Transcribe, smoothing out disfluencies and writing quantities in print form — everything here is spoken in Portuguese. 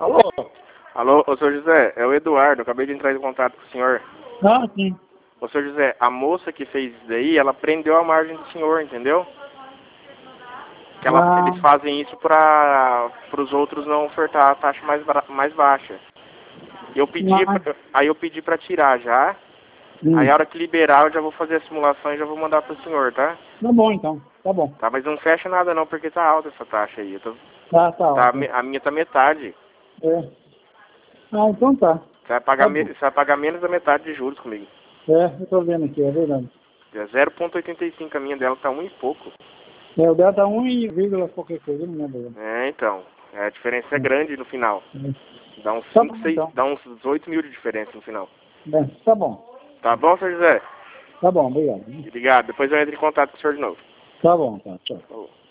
Alô? Alô, ô senhor José, é o Eduardo, eu acabei de entrar em contato com o senhor. Ah, sim. Ô senhor José, a moça que fez isso daí, ela prendeu a margem do senhor, entendeu? Que eles fazem isso para os outros não ofertar a taxa mais baixa. Aí eu pedi pra tirar já. Aí a hora que liberar eu já vou fazer a simulação e já vou mandar pro senhor, tá? Tá bom então, tá bom. Tá, mas não fecha nada não, porque tá alta essa taxa aí. Tá alta. A minha tá metade. É. Ah, então tá. Você vai pagar menos da metade de juros comigo. É, eu tô vendo aqui, é verdade. É 0,85 a minha dela tá 1 e pouco. É, o dela tá 1 e vírgula qualquer coisa, não lembro. É, então. A diferença é grande no final. Dá uns Tá 5, bom, 6, então. dá uns 18 mil de diferença no final. É, tá bom. Tá bom, senhor José? Tá bom, obrigado. Obrigado. Depois eu entro em contato com o senhor de novo. Tá bom, tá, tchau. Falou.